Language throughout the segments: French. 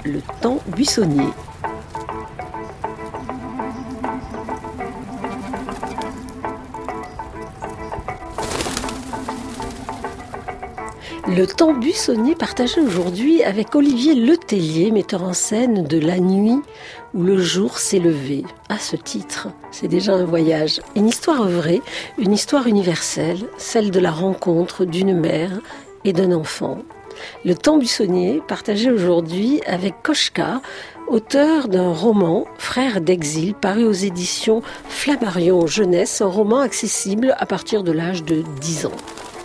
Le temps buissonnier. Le temps buissonnier partagé aujourd'hui avec Olivier Letellier, metteur en scène de La nuit où le jour s'est levé. À ce titre, c'est déjà un voyage. Une histoire vraie, une histoire universelle, celle de la rencontre d'une mère et d'un enfant. Le temps buissonnier partagé aujourd'hui avec Koshka, auteur d'un roman, Frères d'exil, paru aux éditions Flammarion Jeunesse, un roman accessible à partir de l'âge de 10 ans.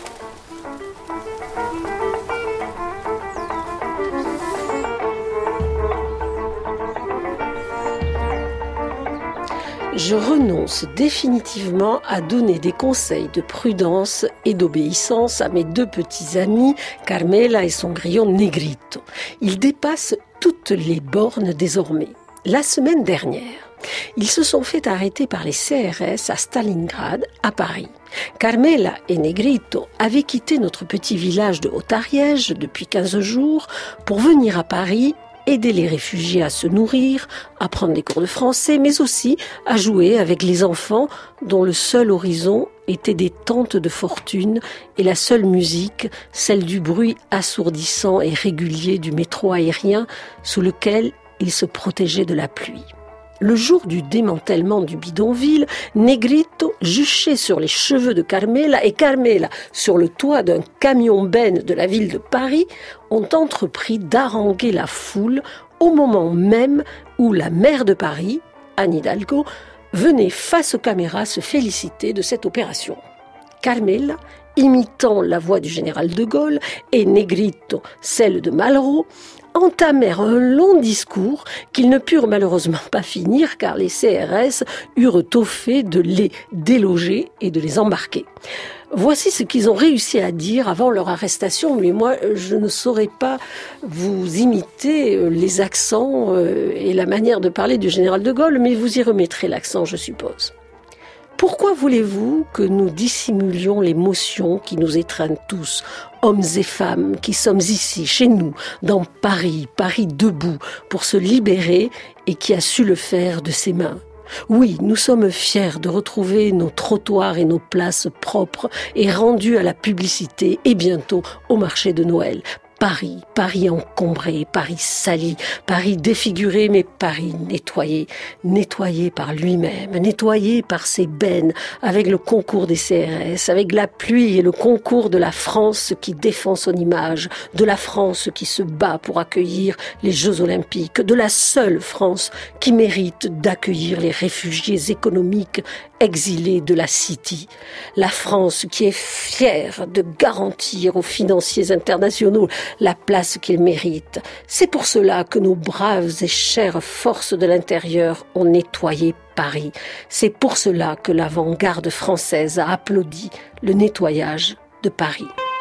Je renonce définitivement à donner des conseils de prudence et d'obéissance à mes deux petits amis, Carmela et son grillon Negrito. Ils dépassent toutes les bornes désormais. La semaine dernière, ils se sont fait arrêter par les CRS à Stalingrad, à Paris. Carmela et Negrito avaient quitté notre petit village de Haut-Ariège depuis 15 jours pour venir à Paris aider les réfugiés à se nourrir, à prendre des cours de français, mais aussi à jouer avec les enfants dont le seul horizon était des tentes de fortune et la seule musique, celle du bruit assourdissant et régulier du métro aérien sous lequel ils se protégeaient de la pluie. Le jour du démantèlement du bidonville, Negrito juchait sur les cheveux de Carmela et Carmela, sur le toit d'un camion-benne de la ville de Paris, ont entrepris d'haranguer la foule au moment même où la maire de Paris, Anne Hidalgo, venait face aux caméras se féliciter de cette opération. Carmela, imitant la voix du général de Gaulle, et Negrito, celle de Malraux, entamèrent un long discours qu'ils ne purent malheureusement pas finir car les CRS eurent au fait de les déloger et de les embarquer. Voici ce qu'ils ont réussi à dire avant leur arrestation, mais moi je ne saurais pas vous imiter les accents et la manière de parler du général de Gaulle, mais vous y remettrez l'accent, je suppose. Pourquoi voulez-vous que nous dissimulions l'émotion qui nous étreint tous, hommes et femmes qui sommes ici, chez nous, dans Paris, Paris debout, pour se libérer et qui a su le faire de ses mains ? Oui, nous sommes fiers de retrouver nos trottoirs et nos places propres et rendues à la publicité et bientôt au marché de Noël. Paris, Paris encombré, Paris sali, Paris défiguré, mais Paris nettoyé, nettoyé par lui-même, nettoyé par ses bennes, avec le concours des CRS, avec la pluie et le concours de la France qui défend son image, de la France qui se bat pour accueillir les Jeux Olympiques, de la seule France qui mérite d'accueillir les réfugiés économiques exilés de la City. La France qui est fière de garantir aux financiers internationaux la place qu'ils méritent. C'est pour cela que nos braves et chères forces de l'intérieur ont nettoyé Paris. C'est pour cela que l'avant-garde française a applaudi le nettoyage de Paris.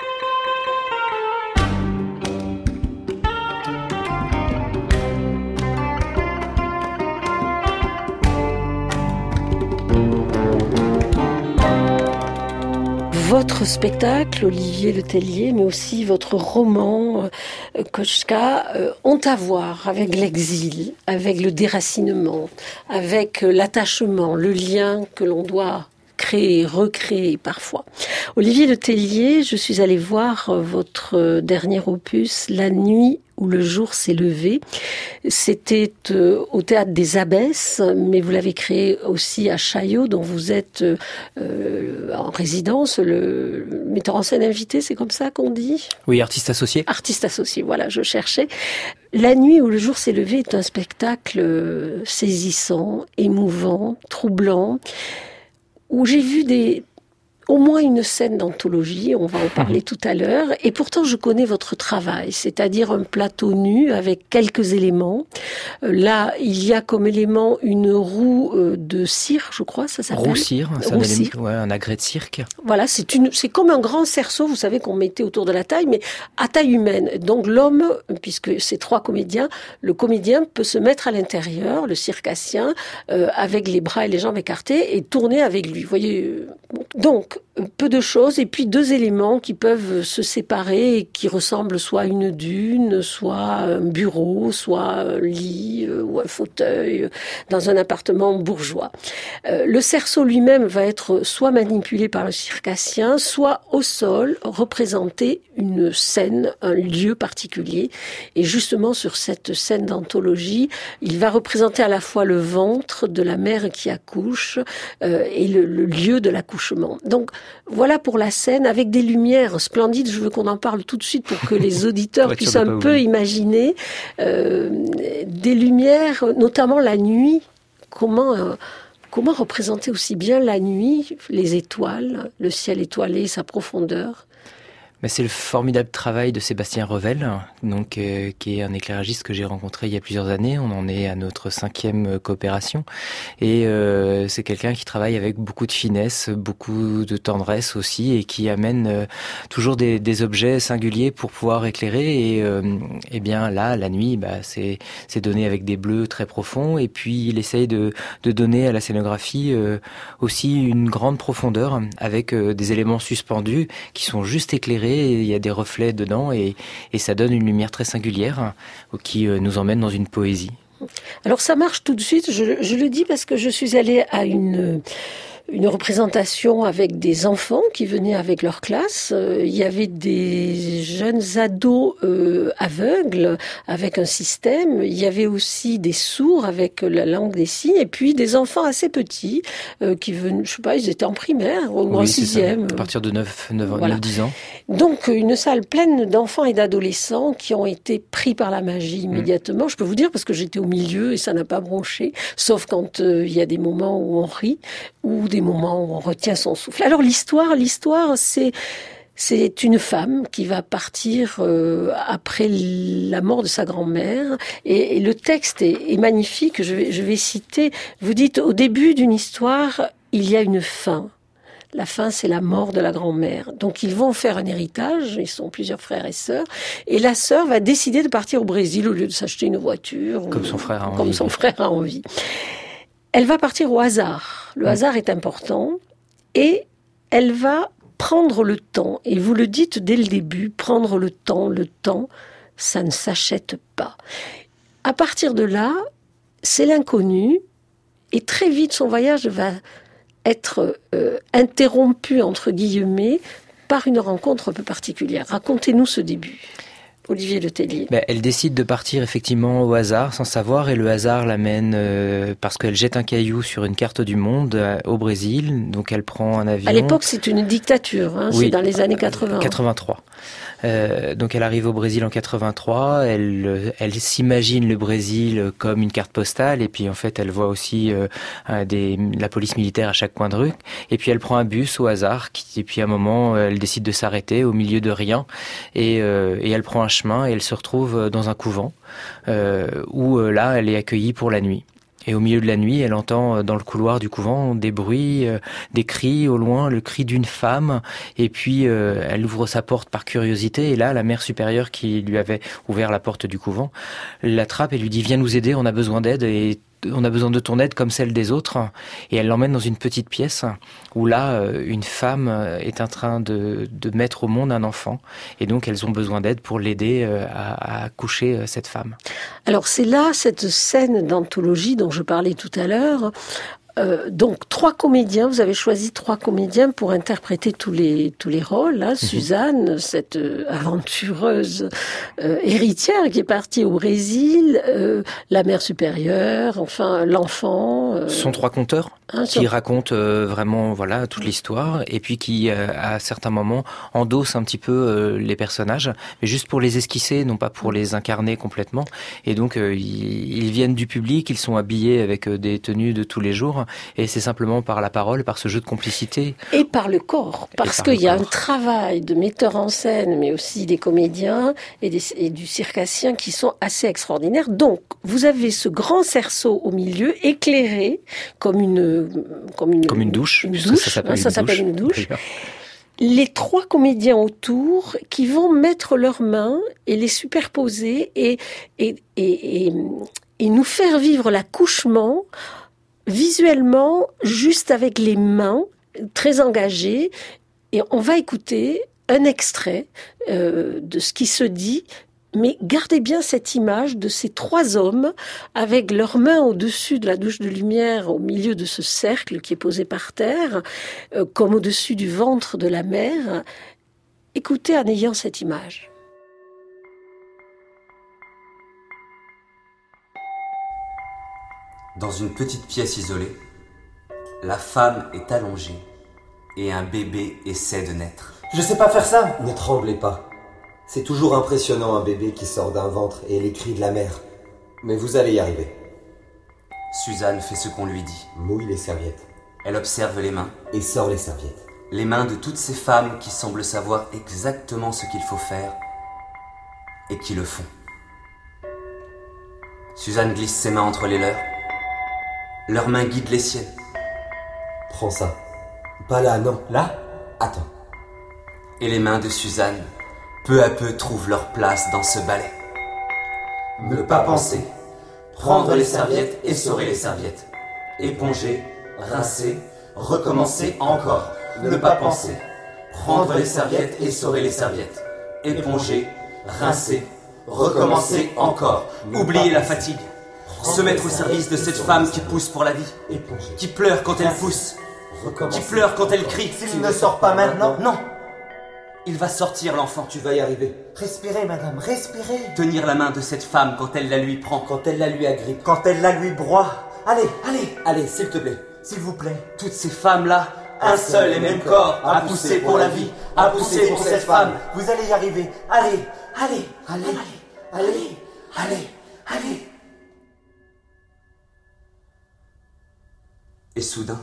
Votre spectacle, Olivier Letellier, mais aussi votre roman, Koshka, ont à voir avec l'exil, avec le déracinement, avec l'attachement, le lien que l'on doit créer, recréer parfois. Olivier Letellier, je suis allée voir votre dernier opus, La nuit où le jour s'est levé. C'était au Théâtre des Abbesses, mais vous l'avez créé aussi à Chaillot, dont vous êtes en résidence, le metteur en scène invité, c'est comme ça qu'on dit ? Oui, artiste associé. Artiste associé, voilà, je cherchais. La nuit où le jour s'est levé est un spectacle saisissant, émouvant, troublant, où j'ai vu au moins une scène d'anthologie, on va en parler tout à l'heure, et pourtant je connais votre travail, c'est-à-dire un plateau nu avec quelques éléments. Là, il y a comme élément une roue de cire, je crois, ça s'appelle. Roue-cire, un agrès de cirque. Voilà, c'est comme un grand cerceau, vous savez, qu'on mettait autour de la taille, mais à taille humaine. Donc l'homme, puisque c'est 3 comédiens, le comédien peut se mettre à l'intérieur, le circassien, avec les bras et les jambes écartés, et tourner avec lui. Vous voyez, Donc, peu de choses, et puis 2 éléments qui peuvent se séparer et qui ressemblent soit à une dune, soit un bureau, soit un lit ou un fauteuil dans un appartement bourgeois. Le cerceau lui-même va être soit manipulé par le circassien, soit au sol représenter une scène, un lieu particulier. Et justement, sur cette scène d'anthologie, il va représenter à la fois le ventre de la mère qui accouche et le lieu de l'accouchement. Donc, voilà pour la scène, avec des lumières splendides. Je veux qu'on en parle tout de suite pour que les auditeurs puissent un peu imaginer des lumières, notamment la nuit. Comment représenter aussi bien la nuit, les étoiles, le ciel étoilé, sa profondeur? C'est le formidable travail de Sébastien Revel, donc qui est un éclairagiste que j'ai rencontré il y a plusieurs années. On en est à notre 5e coopération, et c'est quelqu'un qui travaille avec beaucoup de finesse, beaucoup de tendresse aussi, et qui amène toujours des objets singuliers pour pouvoir éclairer. Et bien là, la nuit, c'est donné avec des bleus très profonds, et puis il essaye de donner à la scénographie aussi une grande profondeur avec des éléments suspendus qui sont juste éclairés. Il y a des reflets dedans et ça donne une lumière très singulière qui nous emmène dans une poésie. Alors ça marche tout de suite, je le dis parce que je suis allée à une représentation avec des enfants qui venaient avec leur classe. Il y avait des jeunes ados aveugles avec un système. Il y avait aussi des sourds avec la langue des signes. Et puis des enfants assez petits qui venaient, je sais pas, ils étaient en primaire ou en 6e. À partir de 9-10 ans. Donc une salle pleine d'enfants et d'adolescents qui ont été pris par la magie immédiatement. Je peux vous dire parce que j'étais au milieu et ça n'a pas bronché. Sauf quand il y a des moments où on rit ou des moments où on retient son souffle. Alors l'histoire, c'est une femme qui va partir après la mort de sa grand-mère. Et le texte est magnifique, je vais citer. Vous dites, au début d'une histoire, il y a une fin. La fin, c'est la mort de la grand-mère. Donc ils vont faire un héritage, ils sont plusieurs frères et sœurs, et la sœur va décider de partir au Brésil au lieu de s'acheter une voiture. Comme son frère a envie. Elle va partir au hasard. Le hasard est important et elle va prendre le temps. Et vous le dites dès le début, prendre le temps, ça ne s'achète pas. À partir de là, c'est l'inconnu et très vite son voyage va être interrompu, entre guillemets, par une rencontre un peu particulière. Racontez-nous ce début. Olivier Letellier. Elle décide de partir effectivement au hasard, sans savoir, et le hasard l'amène parce qu'elle jette un caillou sur une carte du monde au Brésil, donc elle prend un avion. À l'époque, c'est une dictature, oui, c'est dans les années 80. 83. Donc elle arrive au Brésil en 83, elle s'imagine le Brésil comme une carte postale, et puis en fait elle voit aussi la police militaire à chaque coin de rue, et puis elle prend un bus au hasard, et puis à un moment elle décide de s'arrêter au milieu de rien, et elle prend un chemin et elle se retrouve dans un couvent où là elle est accueillie pour la nuit. Et au milieu de la nuit, elle entend dans le couloir du couvent des bruits, des cris au loin, le cri d'une femme. Et puis, elle ouvre sa porte par curiosité. Et là, la mère supérieure qui lui avait ouvert la porte du couvent l'attrape et lui dit « Viens nous aider, on a besoin d'aide. » Et on a besoin de ton aide comme celle des autres. Et elle l'emmène dans une petite pièce où là, une femme est en train de mettre au monde un enfant. Et donc, elles ont besoin d'aide pour l'aider à coucher cette femme. Alors, c'est là, cette scène d'anthologie dont je parlais tout à l'heure. Donc 3 comédiens, vous avez choisi 3 comédiens pour interpréter tous les rôles. Hein. Suzanne, cette aventureuse héritière qui est partie au Brésil, la mère supérieure, enfin l'enfant. Ce sont 3 conteurs qui racontent vraiment toute l'histoire, et puis qui à certains moments endossent un petit peu les personnages, mais juste pour les esquisser, non pas pour les incarner complètement. Et donc ils viennent du public, ils sont habillés avec des tenues de tous les jours. Et c'est simplement par la parole, par ce jeu de complicité. Et par le corps, parce qu'il y a un travail de metteur en scène, mais aussi des comédiens et du circassien qui sont assez extraordinaires. Donc, vous avez ce grand cerceau au milieu, éclairé comme une douche. Ça s'appelle une douche. Les 3 comédiens autour qui vont mettre leurs mains et les superposer et nous faire vivre l'accouchement visuellement, juste avec les mains, très engagée. Et on va écouter un extrait de ce qui se dit. Mais gardez bien cette image de ces 3 hommes avec leurs mains au-dessus de la douche de lumière, au milieu de ce cercle qui est posé par terre, comme au-dessus du ventre de la mer. Écoutez en ayant cette image. Dans une petite pièce isolée, la femme est allongée et un bébé essaie de naître. Je sais pas faire ça. Ne tremblez pas. C'est toujours impressionnant un bébé qui sort d'un ventre et les cris de la mère. Mais vous allez y arriver. Suzanne fait ce qu'on lui dit. Mouille les serviettes. Elle observe les mains. Et sort les serviettes. Les mains de toutes ces femmes qui semblent savoir exactement ce qu'il faut faire et qui le font. Suzanne glisse ses mains entre les leurs. Leurs mains guident les siennes. Prends ça. Pas là, non. Là ? Attends. Et les mains de Suzanne, peu à peu, trouvent leur place dans ce ballet. Ne pas penser. Prendre les serviettes, essorer les serviettes. Éponger, rincer, recommencer encore. Ne pas penser. Prendre les serviettes, essorer les serviettes. Éponger, rincer, recommencer encore. Oublier la fatigue. Se mettre au service de cette femme qui pousse pour la vie. Qui pleure quand elle pousse. Qui pleure quand elle crie. S'il ne sort pas maintenant ? Non. Il va sortir, l'enfant. Tu vas y arriver. Respirez, madame, respirez. Tenir la main de cette femme quand elle la lui prend. Quand elle la lui agrippe. Quand elle la lui broie. Allez, allez, Allez, s'il te plaît. s'il vous plaît. Toutes ces femmes-là, un seul et même corps à pousser pour la vie, à pousser pour cette femme. Vous allez y arriver. Allez, allez, Allez, allez, allez, allez. Et soudain,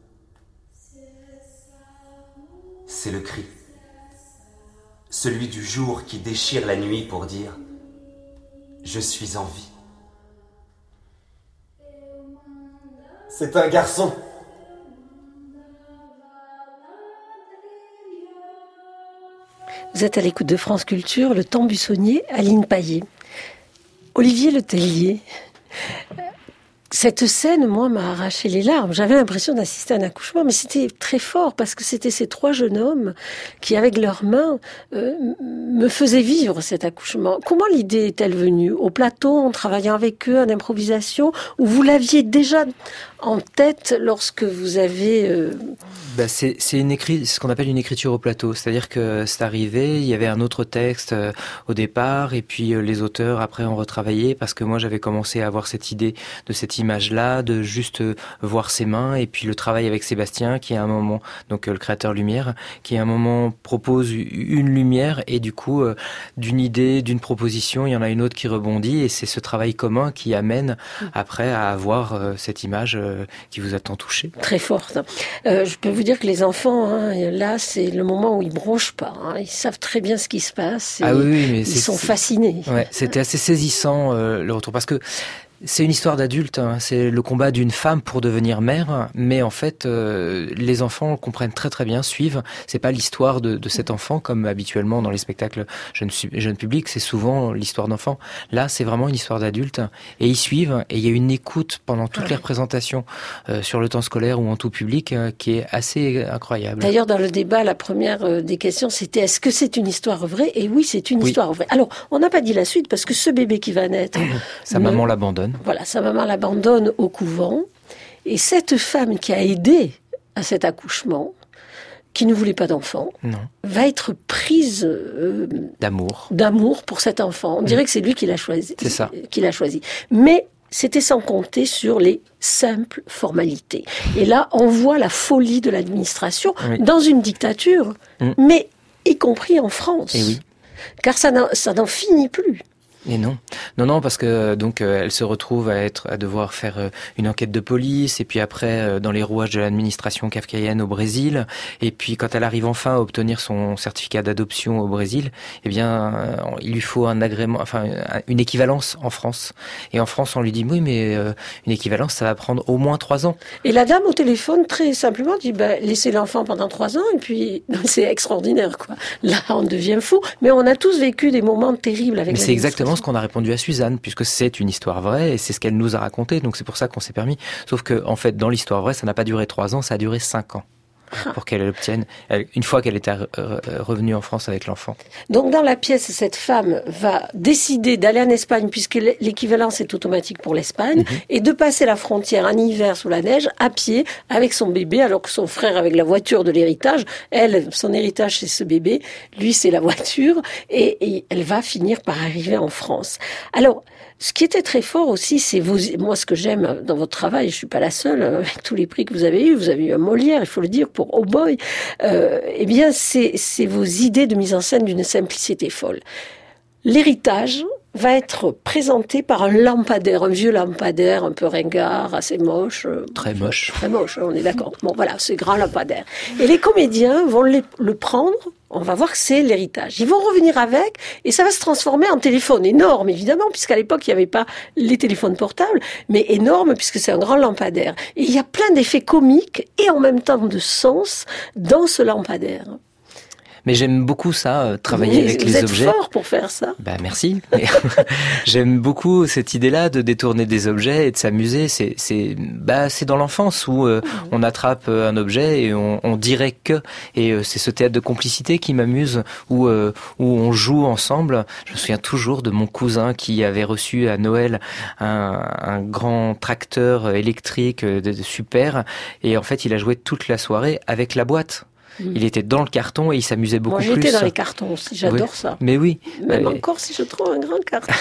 c'est le cri. Celui du jour qui déchire la nuit pour dire « Je suis en vie ». c'est un garçon. Vous êtes à l'écoute de France Culture, Le Temps buissonnier, Aline Paillet. Olivier Letellier, cette scène, moi, m'a arraché les larmes. J'avais l'impression d'assister à un accouchement, mais c'était très fort parce que c'était ces 3 jeunes hommes qui, avec leurs mains, me faisaient vivre cet accouchement. Comment l'idée est-elle venue ? Au plateau, en travaillant avec eux, en improvisation, ou vous l'aviez déjà en tête lorsque vous avez... C'est ce qu'on appelle une écriture au plateau. C'est-à-dire que c'est arrivé, il y avait un autre texte au départ, et puis les auteurs, après, ont retravaillé, parce que moi, j'avais commencé à avoir cette idée de cette image-là, de juste voir ses mains, et puis le travail avec Sébastien, qui à un moment, donc le créateur lumière, qui à un moment propose une lumière, et du coup, d'une idée, d'une proposition, il y en a une autre qui rebondit, et c'est ce travail commun qui amène après à avoir cette image qui vous a tant touché. Très forte. Je peux vous dire que les enfants, là, c'est le moment où ils bronchent pas. Ils savent très bien ce qui se passe. Et Mais ils sont fascinés. Ouais, c'était assez saisissant le retour, parce que c'est une histoire d'adulte, c'est le combat d'une femme pour devenir mère, mais en fait, les enfants comprennent très très bien, suivent. C'est pas l'histoire de cet enfant comme habituellement dans les spectacles jeunes publics, c'est souvent l'histoire d'enfant. Là, c'est vraiment une histoire d'adulte, et ils suivent, et il y a une écoute pendant toutes les représentations sur le temps scolaire ou en tout public qui est assez incroyable. D'ailleurs, dans le débat, la première des questions, c'était est-ce que c'est une histoire vraie ? Et oui, c'est une histoire vraie. Alors, on n'a pas dit la suite parce que ce bébé qui va naître, sa maman l'abandonne. Voilà, sa maman l'abandonne au couvent. Et cette femme qui a aidé à cet accouchement, qui ne voulait pas d'enfant, va être prise d'amour pour cet enfant. On dirait que c'est lui qui l'a choisi. C'est ça. Qui l'a choisi. Mais c'était sans compter sur les simples formalités. Et là, on voit la folie de l'administration dans une dictature, mais y compris en France. Et oui. Car ça n'en finit plus. Et non, parce que donc elle se retrouve à devoir faire une enquête de police, et puis après dans les rouages de l'administration kafkaïenne au Brésil, et puis quand elle arrive enfin à obtenir son certificat d'adoption au Brésil, eh bien il lui faut un agrément, enfin une équivalence en France. Et en France, on lui dit oui, mais une équivalence, ça va prendre au moins 3 ans. Et la dame au téléphone très simplement dit laissez l'enfant pendant 3 ans, et puis c'est extraordinaire quoi. Là, on devient fou, mais on a tous vécu des moments terribles avec. Mais c'est exactement ce qu'on a répondu à Suzanne, puisque c'est une histoire vraie et c'est ce qu'elle nous a raconté, donc c'est pour ça qu'on s'est permis. Sauf que, en fait, dans l'histoire vraie, ça n'a pas duré 3 ans, ça a duré 5 ans. pour qu'elle l'obtienne, une fois qu'elle était revenue en France avec l'enfant. Donc dans la pièce, cette femme va décider d'aller en Espagne, puisque l'équivalence est automatique pour l'Espagne, et de passer la frontière en hiver sous la neige, à pied, avec son bébé, alors que son frère avec la voiture de l'héritage, elle, son héritage c'est ce bébé, lui c'est la voiture, et elle va finir par arriver en France. Alors, ce qui était très fort aussi, c'est moi ce que j'aime dans votre travail, je suis pas la seule, avec tous les prix que vous avez eu un Molière, il faut le dire, pour Oh Boy, eh bien c'est vos idées de mise en scène d'une simplicité folle. L'héritage va être présenté par un lampadaire, un vieux lampadaire un peu ringard, assez moche. Très moche. Très moche, on est d'accord. Bon voilà, ce grand lampadaire. Et les comédiens vont le prendre, on va voir que c'est l'héritage. Ils vont revenir avec et ça va se transformer en téléphone énorme, évidemment, puisqu'à l'époque, il n'y avait pas les téléphones portables, mais énorme puisque c'est un grand lampadaire. Et il y a plein d'effets comiques et en même temps de sens dans ce lampadaire. Mais j'aime beaucoup ça, travailler avec les objets. Vous êtes fort pour faire ça. Bah merci. J'aime beaucoup cette idée-là de détourner des objets et de s'amuser. C'est dans l'enfance où on attrape un objet et on dirait que. Et c'est ce théâtre de complicité qui m'amuse, où on joue ensemble. Je me souviens toujours de mon cousin qui avait reçu à Noël un grand tracteur électrique super. Et en fait, il a joué toute la soirée avec la boîte. Il était dans le carton et il s'amusait beaucoup plus. Moi, j'étais dans les cartons aussi, j'adore ça. Mais oui. Même encore si je trouve un grand carton.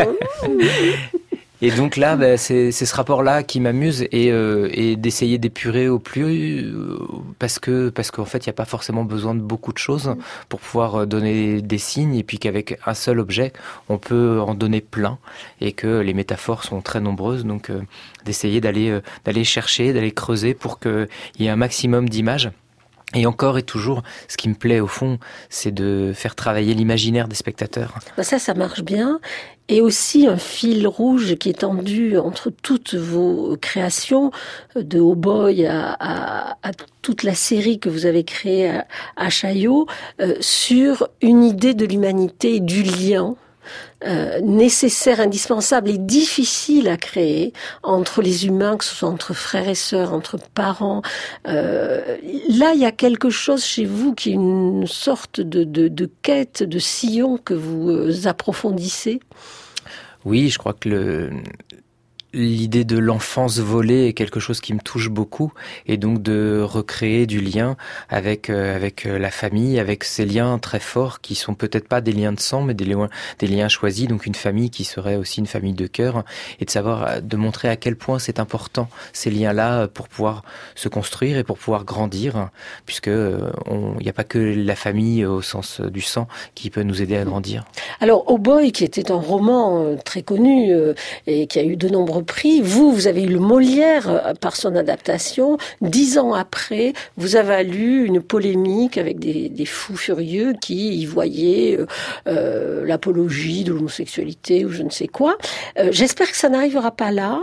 Et donc là, c'est ce rapport-là qui m'amuse et d'essayer d'épurer au plus parce qu'en fait, il n'y a pas forcément besoin de beaucoup de choses pour pouvoir donner des signes et puis qu'avec un seul objet, on peut en donner plein et que les métaphores sont très nombreuses. Donc, d'essayer d'aller chercher, d'aller creuser pour qu'il y ait un maximum d'images. Et encore et toujours, ce qui me plaît au fond, c'est de faire travailler l'imaginaire des spectateurs. Ça marche bien. Et aussi un fil rouge qui est tendu entre toutes vos créations, de Oh Boy à toute la série que vous avez créée à Chaillot, sur une idée de l'humanité et du lien. Nécessaire, indispensable et difficile à créer entre les humains, que ce soit entre frères et sœurs, entre parents. Là, il y a quelque chose chez vous qui est une sorte de quête, de sillon que vous approfondissez. Oui, je crois que l'idée de l'enfance volée est quelque chose qui me touche beaucoup, et donc de recréer du lien avec la famille, avec ces liens très forts qui sont peut-être pas des liens de sang, mais des liens choisis, donc une famille qui serait aussi une famille de cœur, et de montrer à quel point c'est important ces liens-là pour pouvoir se construire et pour pouvoir grandir, puisque il n'y a pas que la famille au sens du sang qui peut nous aider à grandir. Alors, Oh Boy, qui était un roman très connu et qui a eu de nombreux prix, vous avez eu le Molière par son adaptation. 10 ans après, vous avez lu une polémique avec des fous furieux qui y voyaient l'apologie de l'homosexualité ou je ne sais quoi. J'espère que ça n'arrivera pas là.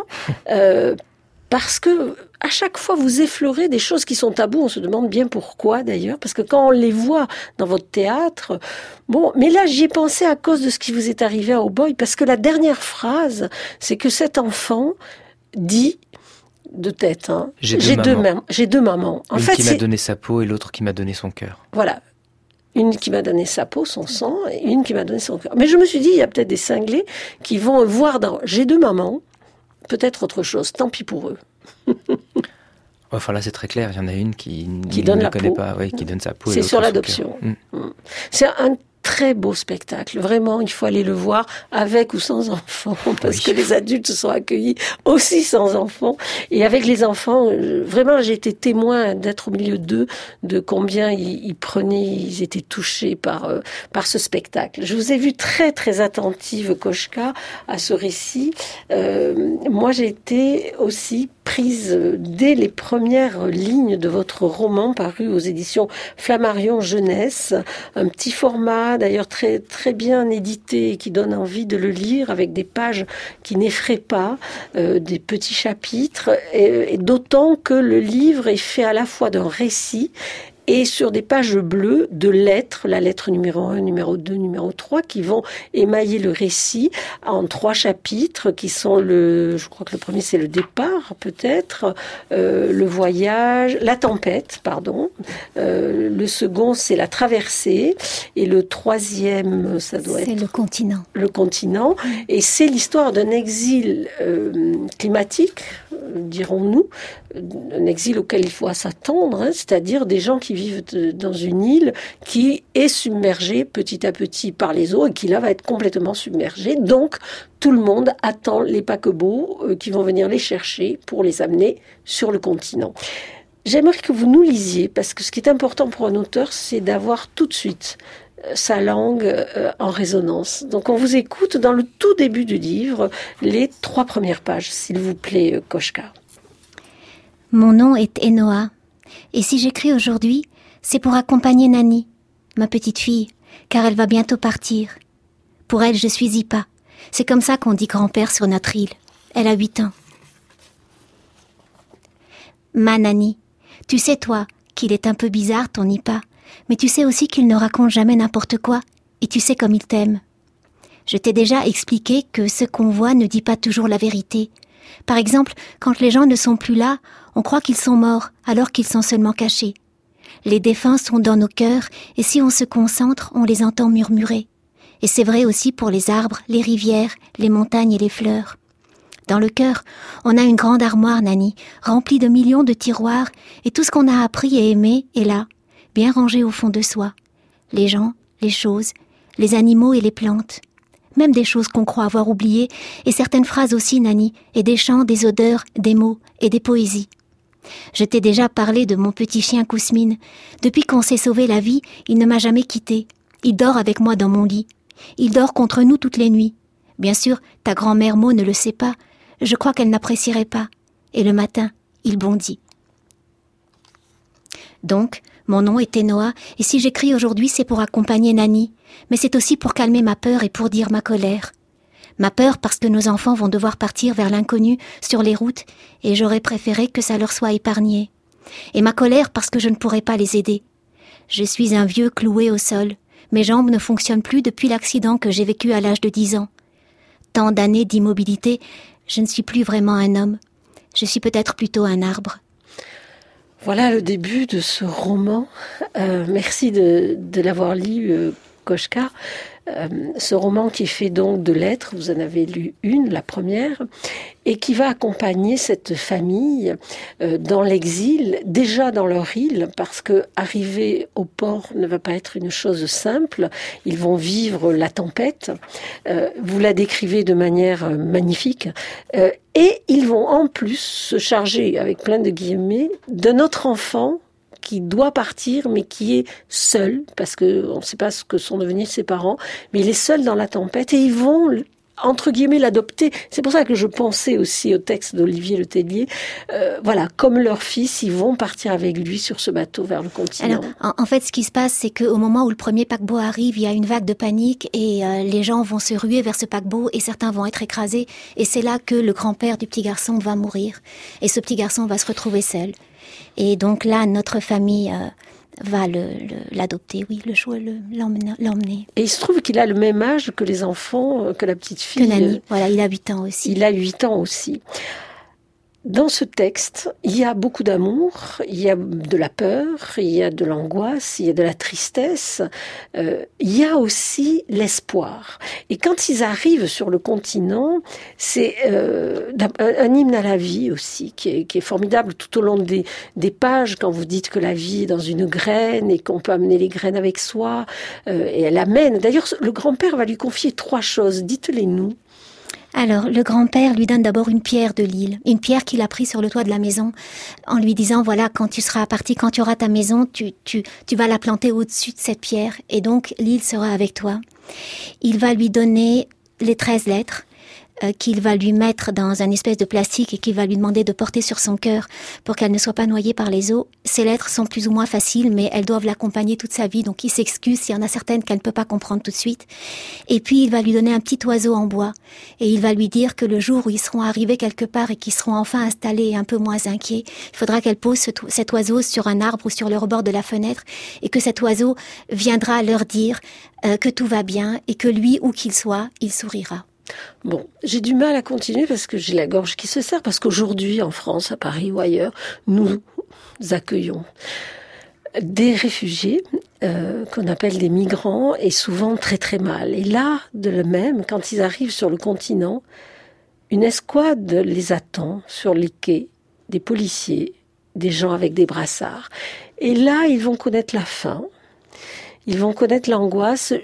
Parce que à chaque fois vous effleurez des choses qui sont tabous, on se demande bien pourquoi d'ailleurs, parce que quand on les voit dans votre théâtre, mais là j'y ai pensé à cause de ce qui vous est arrivé à Oh Boy, parce que la dernière phrase, c'est que cet enfant dit de tête, j'ai deux mamans. En fait, qui m'a donné sa peau et l'autre qui m'a donné son cœur. Voilà. Une qui m'a donné sa peau, son sang, et une qui m'a donné son cœur. Mais je me suis dit, il y a peut-être des cinglés qui vont voir dans j'ai deux mamans, peut-être autre chose, tant pis pour eux. Enfin là c'est très clair, il y en a une qui donne ne la connaît peau. pas, qui donne sa peau. C'est sur l'adoption. C'est un très beau spectacle. Vraiment, il faut aller le voir avec ou sans enfants, parce que les adultes se sont accueillis aussi sans enfants. Et avec les enfants, vraiment, j'ai été témoin d'être au milieu d'eux, de combien ils étaient touchés par ce spectacle. Je vous ai vu très, très attentive, Koschka, à ce récit. Moi, j'ai été aussi prise dès les premières lignes de votre roman paru aux éditions Flammarion Jeunesse, un petit format d'ailleurs très très bien édité qui donne envie de le lire avec des pages qui n'effraient pas, des petits chapitres et d'autant que le livre est fait à la fois d'un récit et sur des pages bleues de lettres, la lettre numéro 1, numéro 2, numéro 3, qui vont émailler le récit en 3 chapitres, qui sont je crois que le premier c'est le départ, peut-être, le voyage, la tempête, pardon, le second c'est la traversée, et le troisième, ça doit être... C'est le continent. Le continent, et c'est l'histoire d'un exil climatique, dirons-nous, un exil auquel il faut s'attendre, c'est-à-dire des gens qui vivent dans une île qui est submergée petit à petit par les eaux et qui là va être complètement submergée. Donc tout le monde attend les paquebots qui vont venir les chercher pour les amener sur le continent. J'aimerais que vous nous lisiez, parce que ce qui est important pour un auteur, c'est d'avoir tout de suite sa langue en résonance. Donc on vous écoute dans le tout début du livre, les 3 premières pages, s'il vous plaît, Koshka. Mon nom est Enoa, et si j'écris aujourd'hui, c'est pour accompagner Nani, ma petite fille, car elle va bientôt partir. Pour elle, je suis Ipa. C'est comme ça qu'on dit grand-père sur notre île. Elle a 8 ans. Ma Nani, tu sais toi qu'il est un peu bizarre ton Ipa, mais tu sais aussi qu'il ne raconte jamais n'importe quoi, et tu sais comme il t'aime. Je t'ai déjà expliqué que ce qu'on voit ne dit pas toujours la vérité. Par exemple, quand les gens ne sont plus là, on croit qu'ils sont morts, alors qu'ils sont seulement cachés. Les défunts sont dans nos cœurs, et si on se concentre, on les entend murmurer. Et c'est vrai aussi pour les arbres, les rivières, les montagnes et les fleurs. Dans le cœur, on a une grande armoire, Nani, remplie de millions de tiroirs, et tout ce qu'on a appris et aimé est là, bien rangé au fond de soi. Les gens, les choses, les animaux et les plantes. Même des choses qu'on croit avoir oubliées, et certaines phrases aussi, Nani, et des chants, des odeurs, des mots et des poésies. Je t'ai déjà parlé de mon petit chien Kousmine. Depuis qu'on s'est sauvé la vie, il ne m'a jamais quitté. Il dort avec moi dans mon lit. Il dort contre nous toutes les nuits. Bien sûr, ta grand-mère Mo ne le sait pas. Je crois qu'elle n'apprécierait pas. Et le matin, il bondit. Donc, mon nom est Enoa, et si j'écris aujourd'hui, c'est pour accompagner Nani. Mais c'est aussi pour calmer ma peur et pour dire ma colère. Ma peur parce que nos enfants vont devoir partir vers l'inconnu sur les routes, et j'aurais préféré que ça leur soit épargné. Et ma colère parce que je ne pourrai pas les aider. Je suis un vieux cloué au sol. Mes jambes ne fonctionnent plus depuis l'accident que j'ai vécu à l'âge de 10 ans. Tant d'années d'immobilité, je ne suis plus vraiment un homme. Je suis peut-être plutôt un arbre. Voilà le début de ce roman. Merci de l'avoir lu, Koshka. Ce roman qui est fait donc de lettres, vous en avez lu une, la première, et qui va accompagner cette famille dans l'exil, déjà dans leur île, parce que arriver au port ne va pas être une chose simple. Ils vont vivre la tempête. Vous la décrivez de manière magnifique. Et ils vont en plus se charger, avec plein de guillemets, de notre enfant qui doit partir, mais qui est seul, parce que on ne sait pas ce que sont devenus ses parents, mais il est seul dans la tempête, et ils vont, entre guillemets, l'adopter. C'est pour ça que je pensais aussi au texte d'Olivier Le Tellier. Voilà, comme leur fils, ils vont partir avec lui sur ce bateau vers le continent. Alors, en fait, ce qui se passe, c'est qu'au moment où le premier paquebot arrive, il y a une vague de panique, et les gens vont se ruer vers ce paquebot, et certains vont être écrasés, et c'est là que le grand-père du petit garçon va mourir, et ce petit garçon va se retrouver seul. Et donc là, notre famille va l'adopter, oui, l'emmener. Et il se trouve qu'il a le même âge que les enfants, que la petite fille. Que Nani, voilà, il a 8 ans aussi. Il a 8 ans aussi. Dans ce texte, il y a beaucoup d'amour, il y a de la peur, il y a de l'angoisse, il y a de la tristesse, il y a aussi l'espoir. Et quand ils arrivent sur le continent, c'est un hymne à la vie aussi, qui est formidable tout au long des pages, quand vous dites que la vie est dans une graine et qu'on peut amener les graines avec soi, et elle amène. D'ailleurs, le grand-père va lui confier 3 choses, dites-les-nous. Alors, le grand-père lui donne d'abord une pierre de l'île, une pierre qu'il a prise sur le toit de la maison, en lui disant, voilà, quand tu seras parti, quand tu auras ta maison, tu vas la planter au-dessus de cette pierre, et donc l'île sera avec toi. Il va lui donner les 13 lettres, qu'il va lui mettre dans un espèce de plastique et qu'il va lui demander de porter sur son cœur pour qu'elle ne soit pas noyée par les eaux. Ces lettres sont plus ou moins faciles, mais elles doivent l'accompagner toute sa vie, donc il s'excuse s'il y en a certaines qu'elle ne peut pas comprendre tout de suite. Et puis il va lui donner un petit oiseau en bois, et il va lui dire que le jour où ils seront arrivés quelque part et qu'ils seront enfin installés et un peu moins inquiets, il faudra qu'elle pose cet oiseau sur un arbre ou sur le rebord de la fenêtre, et que cet oiseau viendra leur dire que tout va bien et que lui, où qu'il soit, il sourira. Bon, j'ai du mal à continuer parce que j'ai la gorge qui se serre, parce qu'aujourd'hui, en France, à Paris ou ailleurs, nous accueillons des réfugiés qu'on appelle des migrants, et souvent très très mal. Et là, de le même, quand ils arrivent sur le continent, une escouade les attend sur les quais, des policiers, des gens avec des brassards. Et là, ils vont connaître la faim, ils vont connaître l'angoisse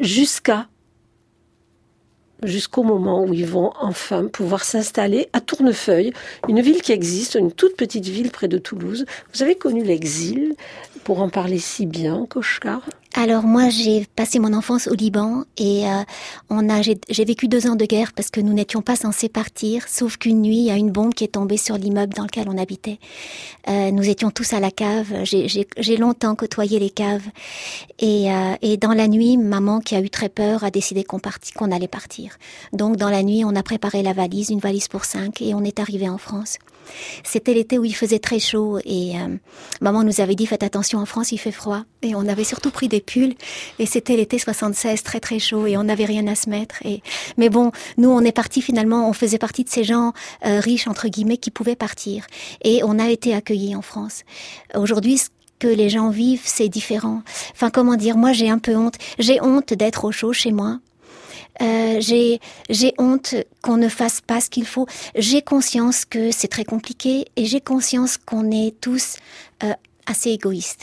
jusqu'au moment où ils vont enfin pouvoir s'installer à Tournefeuille, une ville qui existe, une toute petite ville près de Toulouse. Vous avez connu l'exil, pour en parler si bien, Koshka? Alors moi, j'ai passé mon enfance au Liban et j'ai vécu 2 ans de guerre parce que nous n'étions pas censés partir, sauf qu'une nuit, il y a une bombe qui est tombée sur l'immeuble dans lequel on habitait. Nous étions tous à la cave. J'ai longtemps côtoyé les caves et dans la nuit, maman, qui a eu très peur, a décidé qu'on allait partir. Donc dans la nuit, on a préparé la valise, une valise pour 5, et on est arrivé en France. C'était l'été où il faisait très chaud et maman nous avait dit faites attention, en France il fait froid, et on avait surtout pris des pulls, et c'était l'été 76, très très chaud, et on n'avait rien à se mettre. Mais bon, nous on est partis finalement, on faisait partie de ces gens riches entre guillemets qui pouvaient partir, et on a été accueillis en France. Aujourd'hui, ce que les gens vivent, c'est différent. Enfin, comment dire, moi j'ai un peu honte. J'ai honte d'être au chaud chez moi. J'ai honte qu'on ne fasse pas ce qu'il faut. J'ai conscience que c'est très compliqué, et j'ai conscience qu'on est tous assez égoïstes.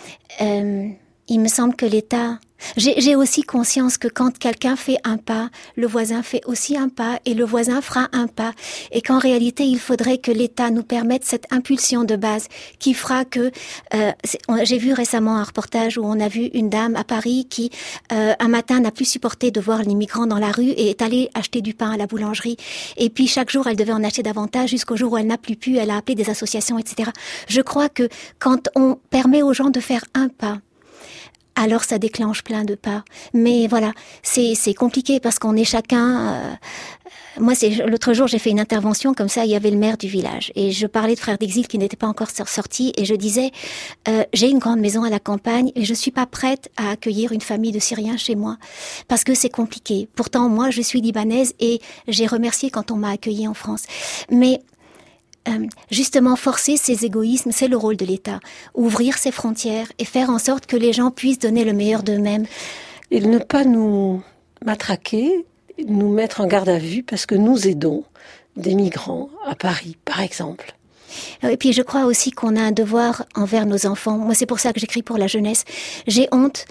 Il me semble que l'État... J'ai aussi conscience que quand quelqu'un fait un pas, le voisin fait aussi un pas, et le voisin fera un pas. Et qu'en réalité, il faudrait que l'État nous permette cette impulsion de base qui fera que... j'ai vu récemment un reportage où on a vu une dame à Paris qui, un matin, n'a plus supporté de voir les migrants dans la rue et est allée acheter du pain à la boulangerie. Et puis, chaque jour, elle devait en acheter davantage jusqu'au jour où elle n'a plus pu. Elle a appelé des associations, etc. Je crois que quand on permet aux gens de faire un pas, alors ça déclenche plein de pas. Mais voilà, c'est compliqué parce qu'on est chacun... Moi, l'autre jour, j'ai fait une intervention comme ça, il y avait le maire du village. Et je parlais de Frères d'Exil qui n'étaient pas encore sortis. Et je disais, j'ai une grande maison à la campagne et je suis pas prête à accueillir une famille de Syriens chez moi. Parce que c'est compliqué. Pourtant, moi, je suis libanaise et j'ai remercié quand on m'a accueillie en France. Mais... justement, forcer ces égoïsmes, c'est le rôle de l'État. Ouvrir ses frontières et faire en sorte que les gens puissent donner le meilleur d'eux-mêmes. Et ne pas nous matraquer, nous mettre en garde à vue, parce que nous aidons des migrants à Paris, par exemple. Et puis je crois aussi qu'on a un devoir envers nos enfants. Moi, c'est pour ça que j'écris pour la jeunesse. J'ai honte...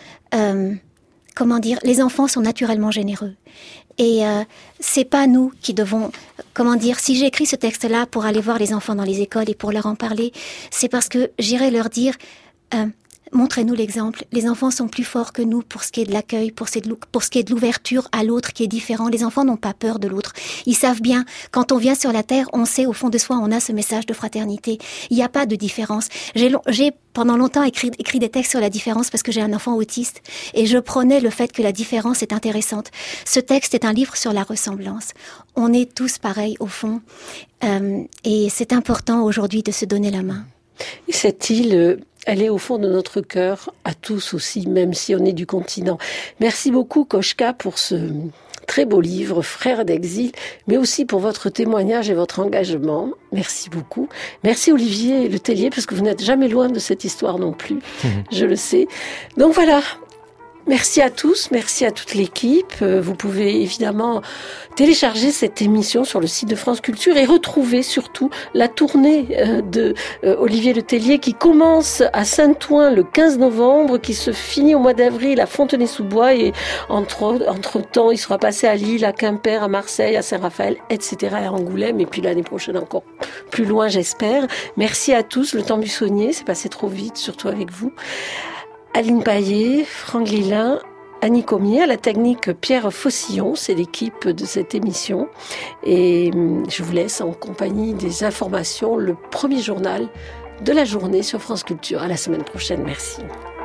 les enfants sont naturellement généreux. Et c'est pas nous qui devons, si j'écris ce texte-là pour aller voir les enfants dans les écoles et pour leur en parler, c'est parce que j'irai leur dire, montrez-nous l'exemple. Les enfants sont plus forts que nous pour ce qui est de l'accueil, pour ce qui est de l'ouverture à l'autre qui est différent. Les enfants n'ont pas peur de l'autre. Ils savent bien, quand on vient sur la terre, on sait au fond de soi, on a ce message de fraternité. Il n'y a pas de différence. J'ai pendant longtemps écrit des textes sur la différence parce que j'ai un enfant autiste et je prônais le fait que la différence est intéressante. Ce texte est un livre sur la ressemblance. On est tous pareils au fond et c'est important aujourd'hui de se donner la main. Et cette île, elle est au fond de notre cœur, à tous aussi, même si on est du continent. Merci beaucoup, Koshka, pour ce très beau livre, Frères d'Exil, mais aussi pour votre témoignage et votre engagement. Merci beaucoup. Merci Olivier Letellier, parce que vous n'êtes jamais loin de cette histoire non plus, je le sais. Donc voilà. Merci à tous, merci à toute l'équipe. Vous pouvez évidemment télécharger cette émission sur le site de France Culture et retrouver surtout la tournée de Olivier Letellier qui commence à Saint-Ouen le 15 novembre, qui se finit au mois d'avril à Fontenay-sous-Bois et entre-temps il sera passé à Lille, à Quimper, à Marseille, à Saint-Raphaël, etc. à Angoulême et puis l'année prochaine encore plus loin j'espère. Merci à tous, le temps buissonnier, c'est passé trop vite, surtout avec vous. Aline Paillet, Franck Lilin, Annie Cormier, à la technique Pierre Faucillon, c'est l'équipe de cette émission. Et je vous laisse en compagnie des informations, le premier journal de la journée sur France Culture. À la semaine prochaine, merci.